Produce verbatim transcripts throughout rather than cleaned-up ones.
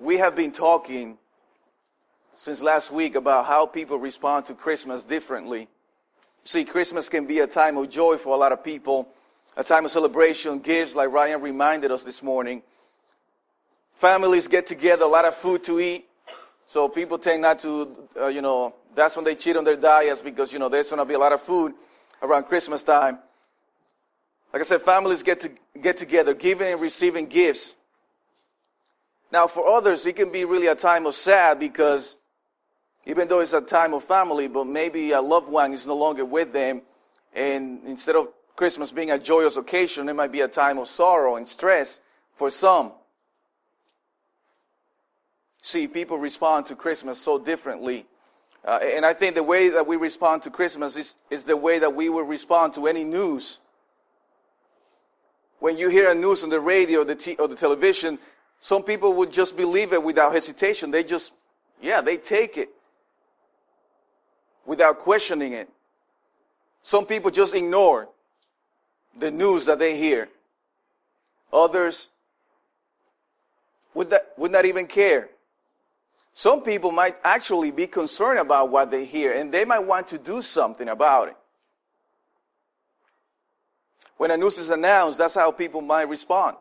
we have been talking since last week about how people respond to Christmas differently. See, Christmas can be a time of joy for a lot of people, a time of celebration, gifts, like Ryan reminded us this morning. Families get together, a lot of food to eat. So people tend not to, uh, you know, that's when they cheat on their diets because, you know, there's going to be a lot of food around Christmas time. Like I said, families get to get together, giving and receiving gifts. Now, for others, it can be really a time of sad because even though it's a time of family, but maybe a loved one is no longer with them. And instead of Christmas being a joyous occasion, it might be a time of sorrow and stress for some. See, people respond to Christmas so differently. Uh, and I think the way that we respond to Christmas is, is the way that we will respond to any news. When you hear a news on the radio or the, t- or the television, some people would just believe it without hesitation. They just, yeah, they take it without questioning it. Some people just ignore the news that they hear. Others would not, would not even care. Some people might actually be concerned about what they hear, and they might want to do something about it. When a news is announced, that's how people might respond.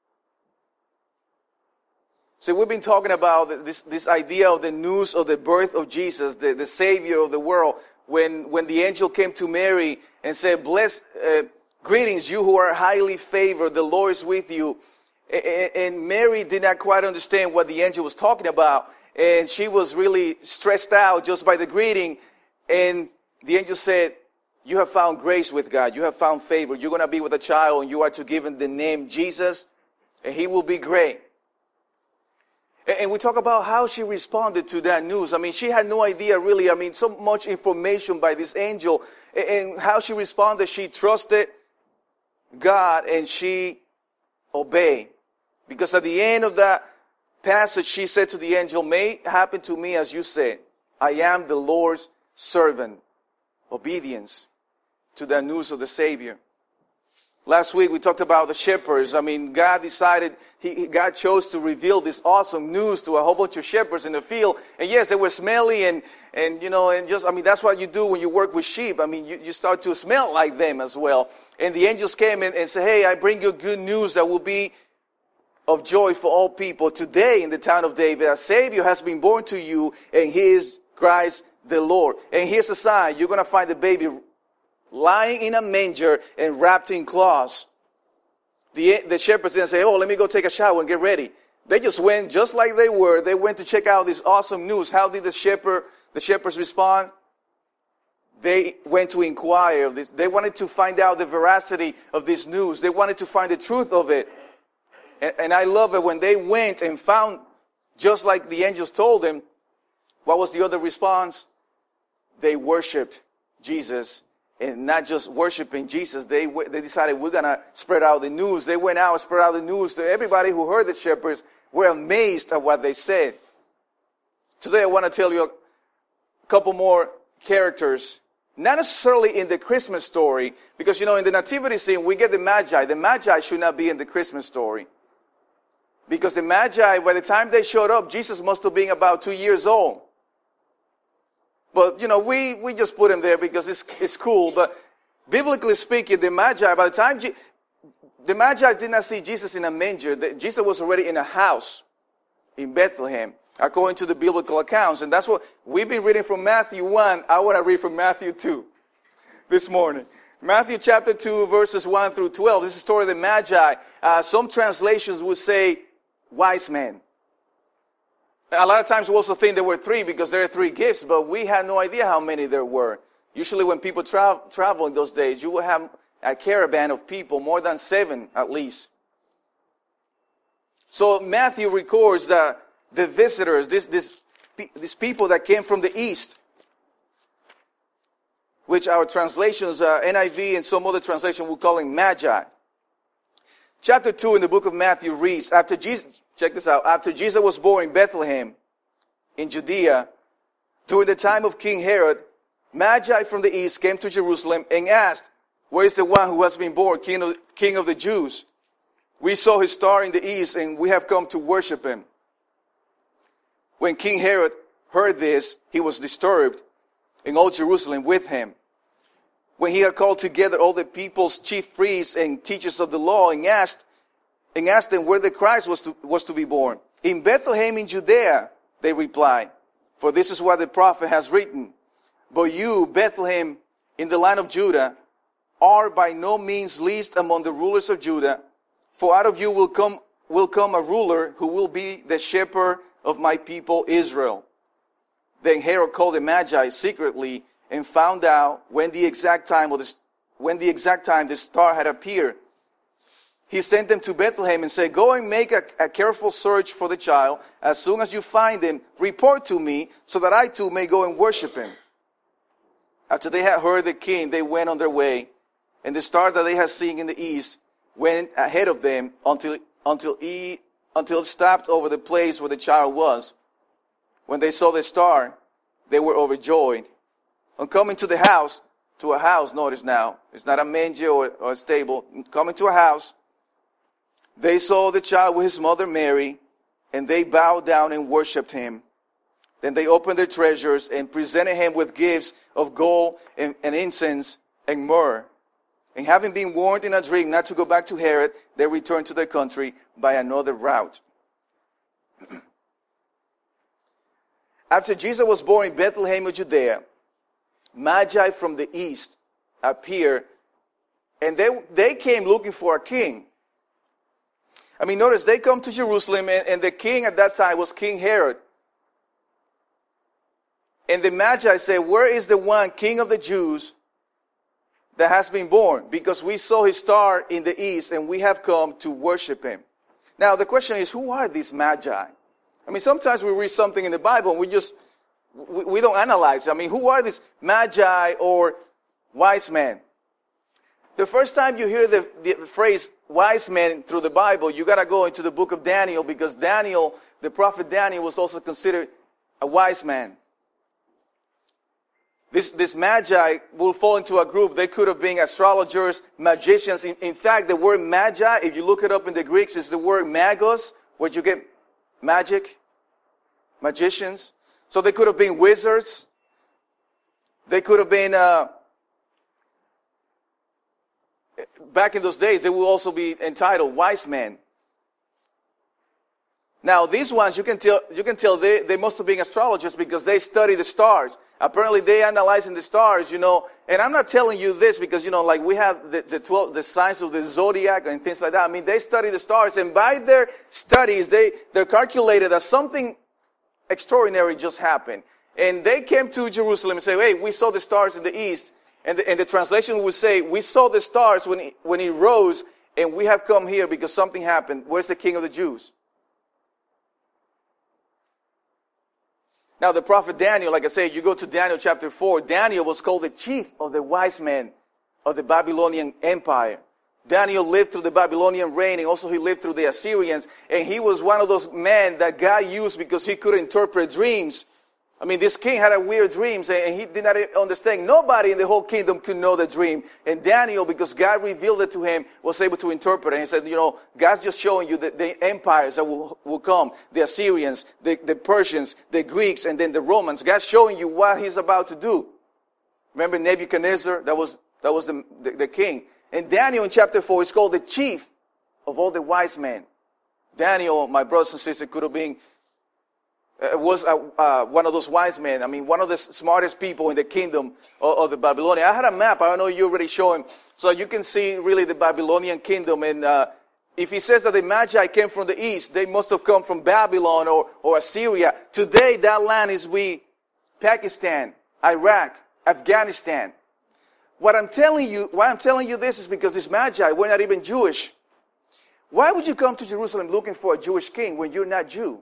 So we've been talking about this, this idea of the news of the birth of Jesus, the, the Savior of the world. When, when the angel came to Mary and said, Bless, uh, greetings, you who are highly favored, the Lord is with you. And, and Mary did not quite understand what the angel was talking about. And she was really stressed out just by the greeting. And the angel said, you have found grace with God. You have found favor. You're going to be with a child and you are to give him the name Jesus. And he will be great. And we talk about how she responded to that news. I mean, she had no idea really. I mean, so much information by this angel. And how she responded, she trusted God and she obeyed. Because at the end of that passage, she said to the angel, may it happen to me as you said. I am the Lord's servant. Obedience to the news of the Savior. Last week we talked about the shepherds. I mean, God decided, he, God chose to reveal this awesome news to a whole bunch of shepherds in the field. And yes, they were smelly and, and you know, and just, I mean, that's what you do when you work with sheep. I mean, you, you start to smell like them as well. And the angels came in and said, hey, I bring you good news that will be of joy for all people. Today in the town of David, a Savior has been born to you, and he is Christ the Lord. And here's a sign. You're going to find the baby lying in a manger and wrapped in cloths. The, the shepherds didn't say, oh, let me go take a shower and get ready. They just went just like they were. They went to check out this awesome news. How did the shepherd, the shepherds respond? They went to inquire of this. They wanted to find out the veracity of this news. They wanted to find the truth of it. And, and I love it when they went and found, just like the angels told them, what was the other response? They worshiped Jesus. And not just worshiping Jesus, they they decided we're going to spread out the news. They went out and spread out the news to everybody who heard the shepherds. Were amazed at what they said. Today I want to tell you a couple more characters. Not necessarily in the Christmas story, because, you know, in the nativity scene, we get the Magi. The Magi should not be in the Christmas story. Because the Magi, by the time they showed up, Jesus must have been about two years old. But, you know, we, we just put him there because it's it's cool. But biblically speaking, the Magi, by the time Je- the Magi did not see Jesus in a manger, the, Jesus was already in a house in Bethlehem, according to the biblical accounts. And that's what we've been reading from Matthew one. I want to read from Matthew two this morning. Matthew chapter two, verses one through twelve. This is the story of the Magi. Uh, some translations would say wise men. A lot of times we also think there were three because there are three gifts, but we had no idea how many there were. Usually when people tra- travel in those days, you will have a caravan of people, more than seven at least. So Matthew records that the visitors, this, this, these people that came from the east, which our translations, uh, N I V and some other translation will call them Magi. Chapter two in the book of Matthew reads, after Jesus... Check this out. After Jesus was born in Bethlehem, in Judea, during the time of King Herod, Magi from the east came to Jerusalem and asked, where is the one who has been born, King of, King of the Jews? We saw his star in the east and we have come to worship him. When King Herod heard this, he was disturbed, and all Jerusalem with him. When he had called together all the people's chief priests and teachers of the law, and asked, and asked them where the Christ was to, was to be born. In Bethlehem in Judea, they replied, for this is what the prophet has written. But you, Bethlehem, in the land of Judah, are by no means least among the rulers of Judah, for out of you will come will come a ruler who will be the shepherd of my people Israel. Then Herod called the Magi secretly and found out when the exact time of the, when the exact time the star had appeared. He sent them to Bethlehem and said, go and make a, a careful search for the child. As soon as you find him, report to me so that I too may go and worship him. After they had heard the king, they went on their way, and the star that they had seen in the east went ahead of them until until he until it stopped over the place where the child was. When they saw the star, they were overjoyed. On coming to the house, to a house, notice now, it's not a manger or, or a stable. Coming to a house, they saw the child with his mother Mary, and they bowed down and worshipped him. Then they opened their treasures and presented him with gifts of gold and, and incense and myrrh. And having been warned in a dream not to go back to Herod, they returned to their country by another route. After Jesus was born in Bethlehem of Judea, Magi from the east appeared, and they, they came looking for a king. I mean, notice they come to Jerusalem, and, and the king at that time was King Herod. And the Magi say, where is the one king of the Jews that has been born? Because we saw his star in the east, and we have come to worship him. Now, the question is, who are these Magi? I mean, sometimes we read something in the Bible, and we just, we, we don't analyze it. I mean, who are these Magi or wise men? The first time you hear the, the phrase wise men through the Bible, you got to go into the book of Daniel, because Daniel, the prophet Daniel, was also considered a wise man. This, this Magi will fall into a group. They could have been astrologers, magicians. In, in fact, the word Magi, if you look it up in the Greeks, is the word magos, where you get magic, magicians. So they could have been wizards. They could have been, uh, back in those days, they will also be entitled wise men. Now, these ones, you can tell, you can tell they, they must have been astrologers because they study the stars. Apparently, they analyzing the stars, you know. And I'm not telling you this because, you know, like we have the, the twelve, the signs of the zodiac and things like that. I mean, they study the stars, and by their studies, they, they're calculated that something extraordinary just happened. And they came to Jerusalem and say, hey, we saw the stars in the east. And the, and the translation would say, we saw the stars when he, when he rose, and we have come here because something happened. Where's the king of the Jews? Now, the prophet Daniel, like I said, you go to Daniel chapter four, Daniel was called the chief of the wise men of the Babylonian Empire. Daniel lived through the Babylonian reign, and also he lived through the Assyrians, and he was one of those men that God used because he could interpret dreams. I mean, this king had a weird dreams, and he did not understand. Nobody in the whole kingdom could know the dream. And Daniel, because God revealed it to him, was able to interpret it. And he said, you know, God's just showing you that the empires that will, will come, the Assyrians, the, the Persians, the Greeks, and then the Romans. God's showing you what he's about to do. Remember Nebuchadnezzar? That was, that was the, the, the king. And Daniel in chapter four is called the chief of all the wise men. Daniel, my brothers and sisters, could have been Uh, was uh, uh, one of those wise men. I mean, one of the smartest people in the kingdom of, of the Babylonian. I had a map. I don't know you already showing, so you can see really the Babylonian kingdom. And uh, if he says that the Magi came from the east, they must have come from Babylon or, or Assyria. Today, that land is we, Pakistan, Iraq, Afghanistan. What I'm telling you, why I'm telling you this is because these Magi were not even Jewish. Why would you come to Jerusalem looking for a Jewish king when you're not Jew?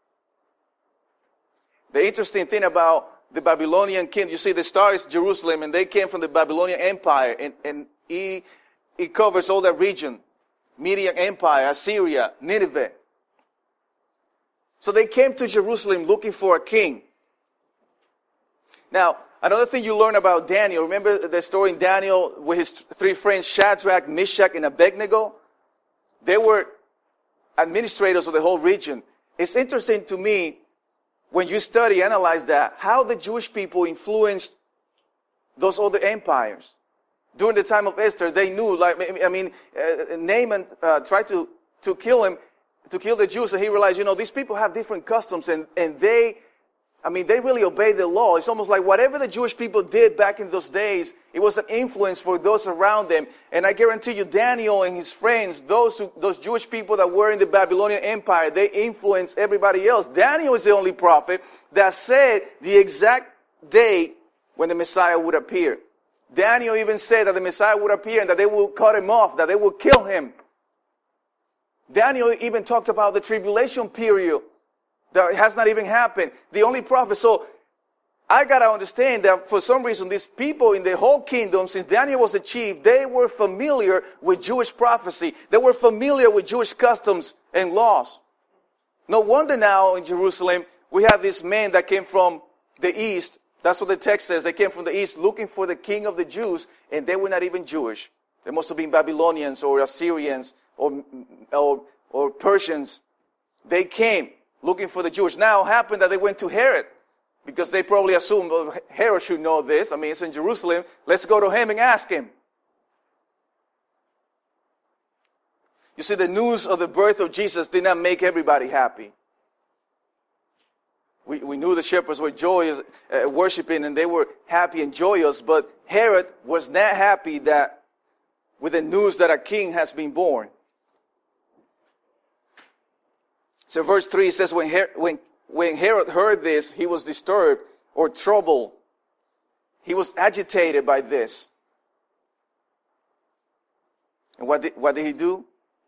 The interesting thing about the Babylonian king, you see the star is Jerusalem, and they came from the Babylonian Empire, and, and he, he covers all that region. Median Empire, Assyria, Nineveh. So they came to Jerusalem looking for a king. Now, another thing you learn about Daniel, remember the story in Daniel with his three friends, Shadrach, Meshach, and Abednego? They were administrators of the whole region. It's interesting to me when you study, analyze that, how the Jewish people influenced those other empires. During the time of Esther, they knew, like, I mean, uh, Naaman uh, tried to, to kill him, to kill the Jews, and he realized, you know, these people have different customs, and, and they, I mean, they really obey the law. It's almost like whatever the Jewish people did back in those days, it was an influence for those around them. And I guarantee you, Daniel and his friends, those who, those Jewish people that were in the Babylonian Empire, they influenced everybody else. Daniel is the only prophet that said the exact day when the Messiah would appear. Daniel even said that the Messiah would appear and that they will cut him off, that they will kill him. Daniel even talked about the tribulation period that has not even happened. The only prophet. So I got to understand that for some reason, these people in the whole kingdom, since Daniel was the chief, they were familiar with Jewish prophecy. They were familiar with Jewish customs and laws. No wonder now in Jerusalem, we have this man that came from the east. That's what the text says. They came from the east looking for the king of the Jews, and they were not even Jewish. They must have been Babylonians or Assyrians or, or, or Persians. They came looking for the Jews. Now, it happened that they went to Herod because they probably assumed, well, Herod should know this. I mean, it's in Jerusalem. Let's go to him and ask him. You see, the news of the birth of Jesus did not make everybody happy. We, we knew the shepherds were joyous, uh, worshiping, and they were happy and joyous, but Herod was not happy that with the news that a king has been born. So verse three says, when, Her- when, when Herod heard this, he was disturbed or troubled. He was agitated by this. And what did, what did he do?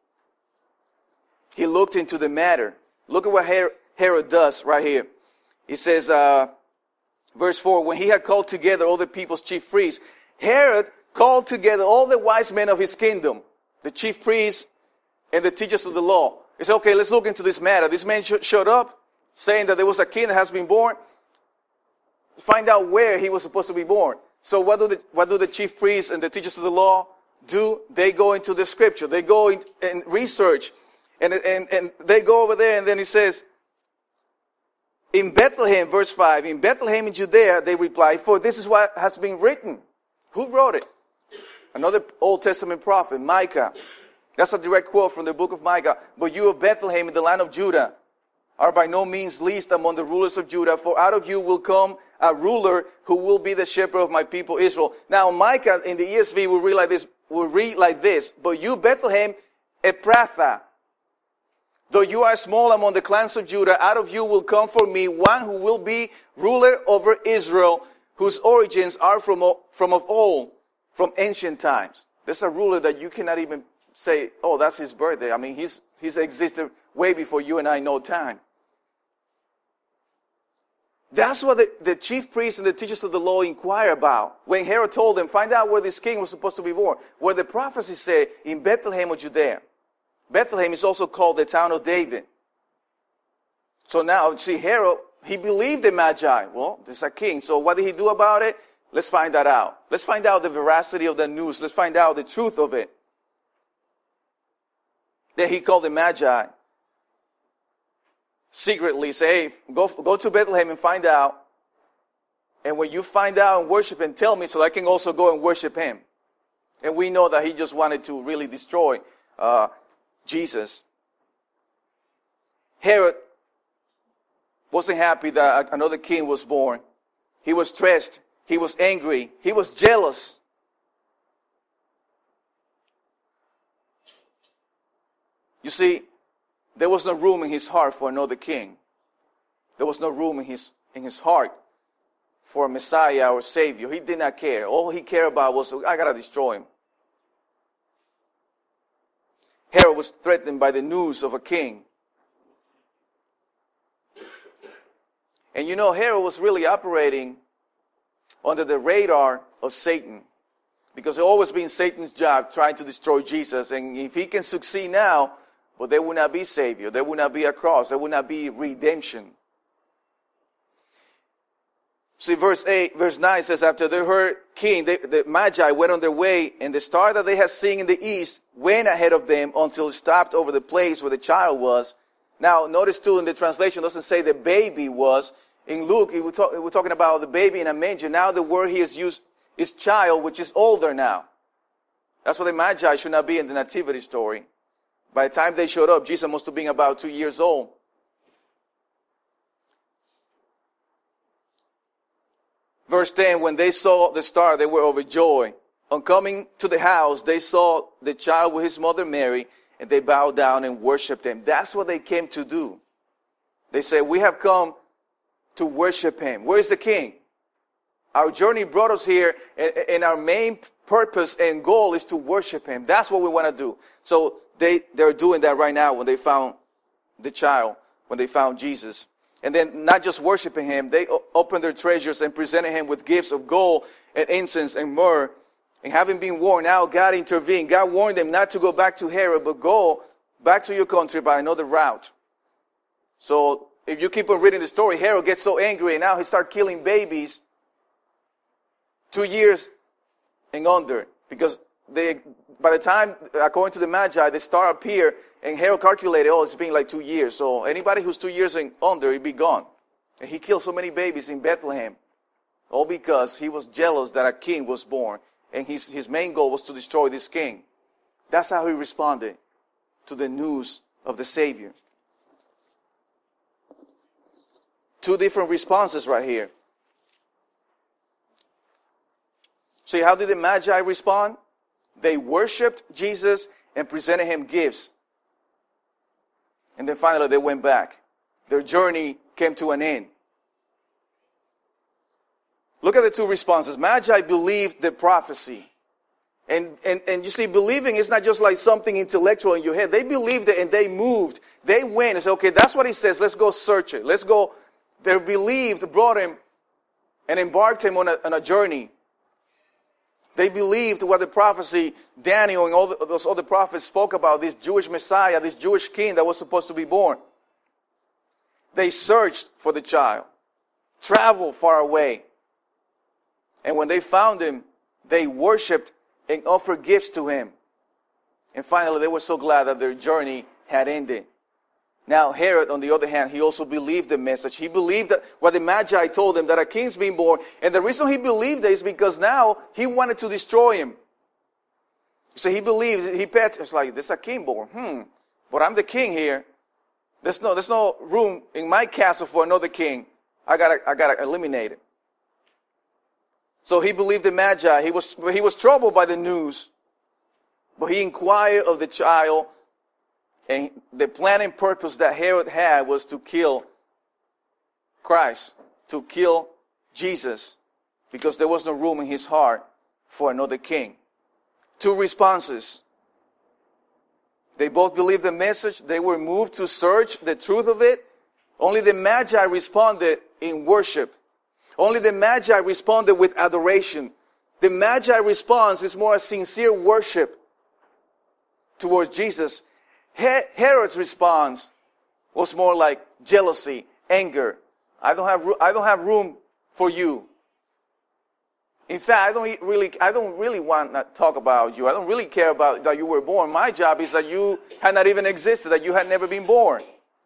He looked into the matter. Look at what Her- Herod does right here. He says, uh, verse four, when he had called together all the people's chief priests, Herod called together all the wise men of his kingdom, the chief priests and the teachers of the law. He said, okay, let's look into this matter. This man sh- showed up saying that there was a king that has been born. Find out where he was supposed to be born. So what do the, what do the chief priests and the teachers of the law do? They go into the scripture. They go in, and research. And, and, and they go over there, and then he says, in Bethlehem, verse five, in Bethlehem in Judea, they reply, for this is what has been written. Who wrote it? Another Old Testament prophet, Micah. That's a direct quote from the book of Micah. But you of Bethlehem in the land of Judah are by no means least among the rulers of Judah, for out of you will come a ruler who will be the shepherd of my people Israel. Now Micah in the E S V will read like this, will read like this, but you Bethlehem Ephrathah, though you are small among the clans of Judah, out of you will come for me one who will be ruler over Israel, whose origins are from, from of old, from ancient times. There's a ruler that you cannot even say, oh, that's his birthday. I mean, he's, he's existed way before you and I know time. That's what the, the chief priests and the teachers of the law inquire about. When Herod told them, find out where this king was supposed to be born. Where the prophecy say, in Bethlehem of Judea. Bethlehem is also called the town of David. So now, see, Herod, he believed the Magi. Well, there's a king. So what did he do about it? Let's find that out. Let's find out the veracity of the news. Let's find out the truth of it. Then he called the Magi. Secretly say, hey, go, go to Bethlehem and find out. And when you find out and worship him, tell me so I can also go and worship him. And we know that he just wanted to really destroy uh, Jesus. Herod wasn't happy that another king was born. He was stressed. He was angry. He was jealous. You see, there was no room in his heart for another king. There was no room in his, in his heart for a Messiah or Savior. He did not care. All he cared about was, I got to destroy him. Herod was threatened by the news of a king. And you know, Herod was really operating under the radar of Satan. Because it's always been Satan's job trying to destroy Jesus. And if he can succeed now, well, there will not be Savior. There will not be a cross. There will not be redemption. See, verse eight, verse nine says, after they heard king, they, the Magi went on their way, and the star that they had seen in the east went ahead of them until it stopped over the place where the child was. Now, notice too in the translation, it doesn't say the baby was. In Luke, we're, talk, we're talking about the baby in a manger. Now the word here is used is child, which is older now. That's why the Magi should not be in the nativity story. By the time they showed up, Jesus must have been about two years old. Verse ten, when they saw the star, they were overjoyed. On coming to the house, they saw the child with his mother Mary, and they bowed down and worshiped him. That's what they came to do. They said, we have come to worship him. Where is the king? Our journey brought us here, and, and our main purpose and goal is to worship him. That's what we want to do. So they, they're doing that right now when they found the child, when they found Jesus. And then not just worshiping him, they opened their treasures and presented him with gifts of gold and incense and myrrh. And having been warned, now God intervened. God warned them not to go back to Herod, but go back to your country by another route. So if you keep on reading the story, Herod gets so angry and now he starts killing babies two years and under. Because they, by the time, according to the Magi, the star appeared and Herod calculated, oh, it's been like two years. So anybody who's two years and under, he'd be gone. And he killed so many babies in Bethlehem. All because he was jealous that a king was born. And his, his main goal was to destroy this king. That's how he responded to the news of the Savior. Two different responses right here. See, how did the Magi respond? They worshipped Jesus and presented him gifts. And then finally they went back. Their journey came to an end. Look at the two responses. Magi believed the prophecy. And, and, and you see, believing is not just like something intellectual in your head. They believed it and they moved. They went and said, okay, that's what he says. Let's go search it. Let's go. Their belief brought him and embarked him on a, on a journey. They believed what the prophecy, Daniel and all the, those other prophets spoke about, this Jewish Messiah, this Jewish king that was supposed to be born. They searched for the child, traveled far away. And when they found him, they worshipped and offered gifts to him. And finally, they were so glad that their journey had ended. Now, Herod, on the other hand, he also believed the message. He believed that what the Magi told him, that a king's being born. And the reason he believed it is because now he wanted to destroy him. So he believed, he bet, it's like, there's a king born. Hmm, but I'm the king here. There's no, there's no room in my castle for another king. I gotta, I gotta eliminate it. So he believed the Magi. He was, he was troubled by the news. But he inquired of the child. And the plan and purpose that Herod had was to kill Christ. To kill Jesus. Because there was no room in his heart for another king. Two responses. They both believed the message. They were moved to search the truth of it. Only the Magi responded in worship. Only the Magi responded with adoration. The Magi response is more a sincere worship towards Jesus. Herod's response was more like jealousy, anger. I don't have I don't have room for you. In fact, I don't really I don't really want to talk about you. I don't really care about that you were born. My job is that you had not even existed, that you had never been born.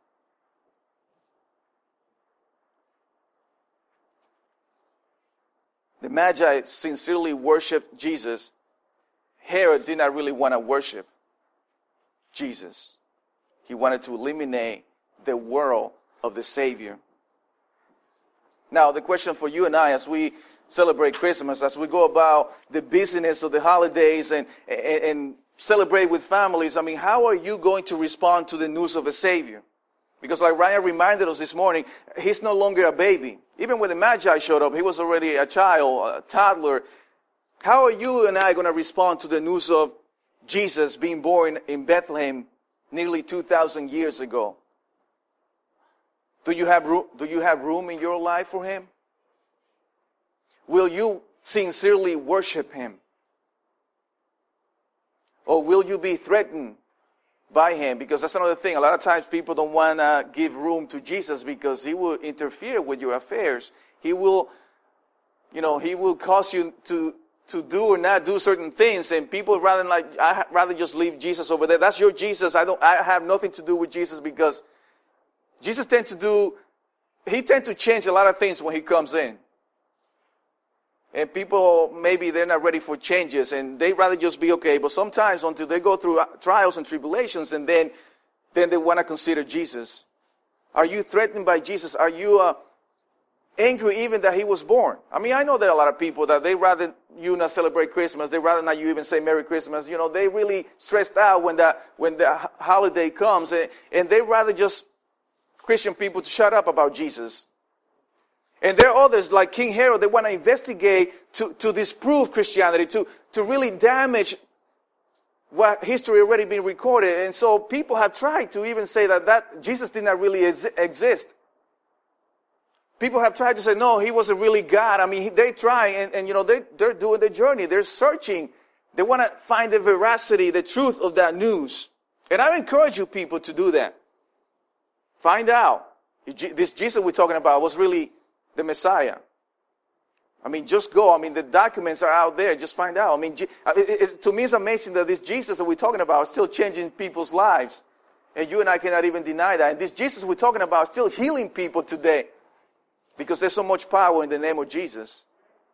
The Magi sincerely worshiped Jesus. Herod did not really want to worship Jesus. He wanted to eliminate the world of the Savior. Now, the question for you and I, as we celebrate Christmas, as we go about the busyness of the holidays and, and, and celebrate with families, I mean, how are you going to respond to the news of a Savior? Because like Ryan reminded us this morning, he's no longer a baby. Even when the Magi showed up, he was already a child, a toddler. How are you and I going to respond to the news of Jesus being born in Bethlehem nearly two thousand years ago? Do you have room, do you have room in your life for him? Will you sincerely worship him? Or will you be threatened by him? Because that's another thing. A lot of times people don't want to give room to Jesus because he will interfere with your affairs. He will, you know, he will cause you to to do or not do certain things, and people rather than like, I rather just leave Jesus over there. That's your Jesus. I don't. I have nothing to do with Jesus because Jesus tends to do, he tends to change a lot of things when he comes in. And people, maybe they're not ready for changes and they'd rather just be okay. But sometimes until they go through trials and tribulations and then, then they want to consider Jesus. Are you threatened by Jesus? Are you uh, angry even that he was born? I mean, I know there are a lot of people that they rather you not celebrate Christmas. They rather not you even say Merry Christmas. You know, they really stressed out when the, when the holiday comes. And, and they rather just Christian people to shut up about Jesus. And there are others like King Herod, they want to investigate to, to disprove Christianity, to, to really damage what history already been recorded. And so people have tried to even say that, that Jesus did not really ex- exist. People have tried to say, no, he wasn't really God. I mean, they try and, and you know, they, they're doing the journey. They're searching. They want to find the veracity, the truth of that news. And I encourage you people to do that. Find out if this Jesus we're talking about was really the Messiah. I mean, just go. I mean, the documents are out there. Just find out. I mean, it, it, to me, it's amazing that this Jesus that we're talking about is still changing people's lives. And you and I cannot even deny that. And this Jesus we're talking about is still healing people today. Because there's so much power in the name of Jesus.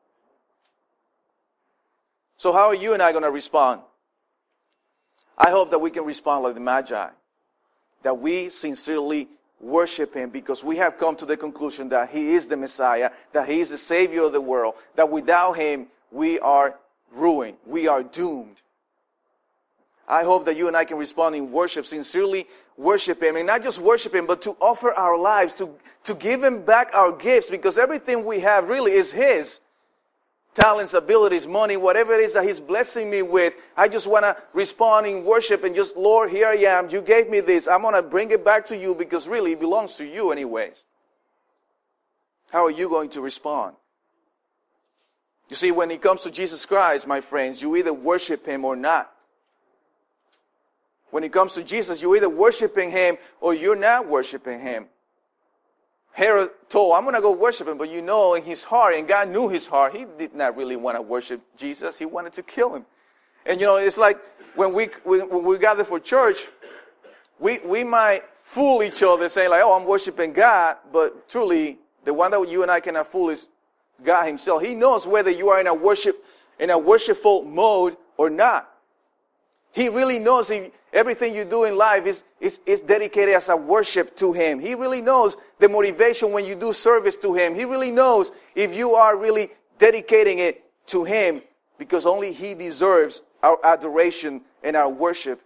So how are you and I going to respond? I hope that we can respond like the Magi. That we sincerely worship him because we have come to the conclusion that he is the Messiah, that he is the Savior of the world, that without him we are ruined, we are doomed. I hope that you and I can respond in worship, sincerely worship him, and not just worship him, but to offer our lives, to, to give him back our gifts, because everything we have really is his. Talents, abilities, money, whatever it is that he's blessing me with, I just want to respond in worship and just, Lord, here I am. You gave me this. I'm going to bring it back to you because really it belongs to you anyways. How are you going to respond? You see, when it comes to Jesus Christ, my friends, you either worship him or not. When it comes to Jesus, you're either worshiping him or you're not worshiping him. Herod told, I'm going to go worship him, but you know in his heart, and God knew his heart, he did not really want to worship Jesus. He wanted to kill him. And you know, it's like when we when we gather for church, we, we might fool each other saying like, oh, I'm worshiping God, but truly, the one that you and I cannot fool is God himself. He knows whether you are in a worship, in a worshipful mode or not. He really knows if everything you do in life is, is, is dedicated as a worship to him. He really knows the motivation when you do service to him. He really knows if you are really dedicating it to him, because only he deserves our adoration and our worship.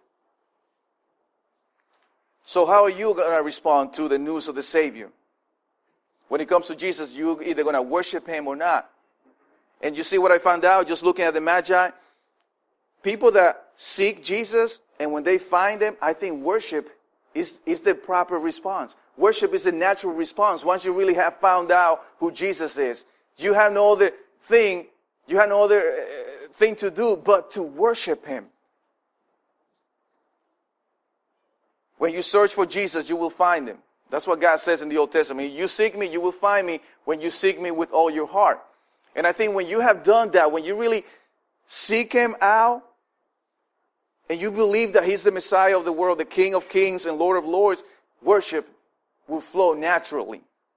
So how are you going to respond to the news of the Savior? When it comes to Jesus, you're either going to worship him or not. And you see what I found out just looking at the Magi? People that seek Jesus, and when they find him, I think worship is, is the proper response. Worship is the natural response. Once you really have found out who Jesus is, you have no other thing, you have no other uh, thing to do but to worship him. When you search for Jesus, you will find him. That's what God says in the Old Testament. You seek me, you will find me when you seek me with all your heart. And I think when you have done that, when you really seek him out, and you believe that he's the Messiah of the world, the King of kings and Lord of lords, worship will flow naturally.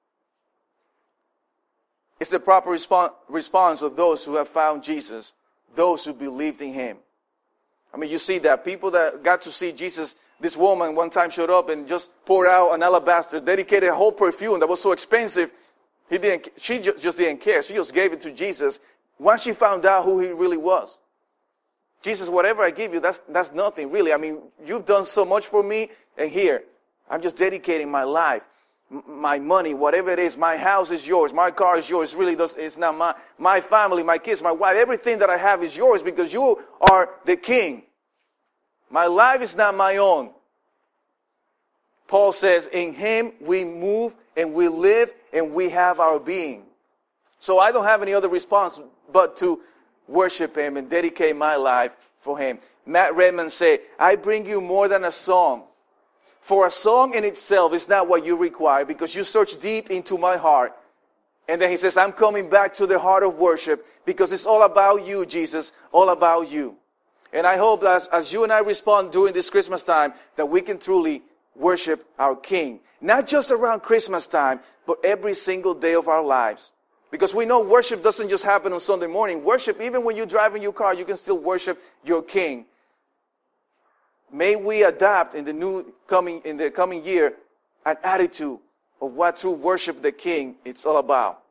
It's the proper response, response of those who have found Jesus, those who believed in him. I mean, you see that. People that got to see Jesus, this woman one time showed up and just poured out an alabaster, dedicated a whole perfume that was so expensive, he didn't. she just, just didn't care. She just gave it to Jesus once she found out who he really was. Jesus, whatever I give you, that's that's nothing, really. I mean, you've done so much for me, and here, I'm just dedicating my life, m- my money, whatever it is. My house is yours. My car is yours. Really, does, it's not mine. My family, my kids, my wife, everything that I have is yours because you are the king. My life is not my own. Paul says, in him we move and we live and we have our being. So I don't have any other response but to worship him and dedicate my life for him. Matt Redman said, I bring you more than a song. For a song in itself is not what you require because you search deep into my heart. And then he says, I'm coming back to the heart of worship because it's all about you, Jesus, all about you. And I hope that as, as you and I respond during this Christmas time, that we can truly worship our King. Not just around Christmas time, but every single day of our lives. Because we know worship doesn't just happen on Sunday morning. Worship, even when you drive in your car, you can still worship your King. May we adopt in the new coming, in the coming year, an attitude of what true worship the King it's all about.